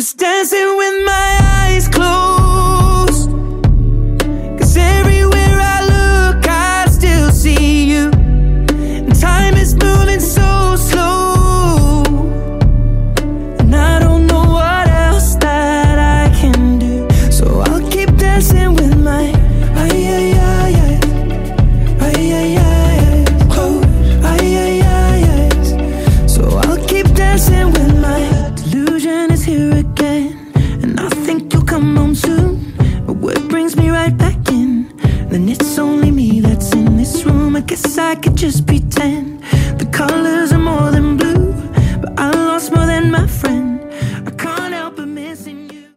just dancing with my eyes closed. 'Cause everywhere I look, I still see you. And time is moving so slow, and I don't know what else that I can do. So I'll keep dancing with my eyes. So I'll keep dancing with my delusion is here again, and I think you'll come home soon. But what brings me right back in? Then it's only me that's in this room. I guess I could just be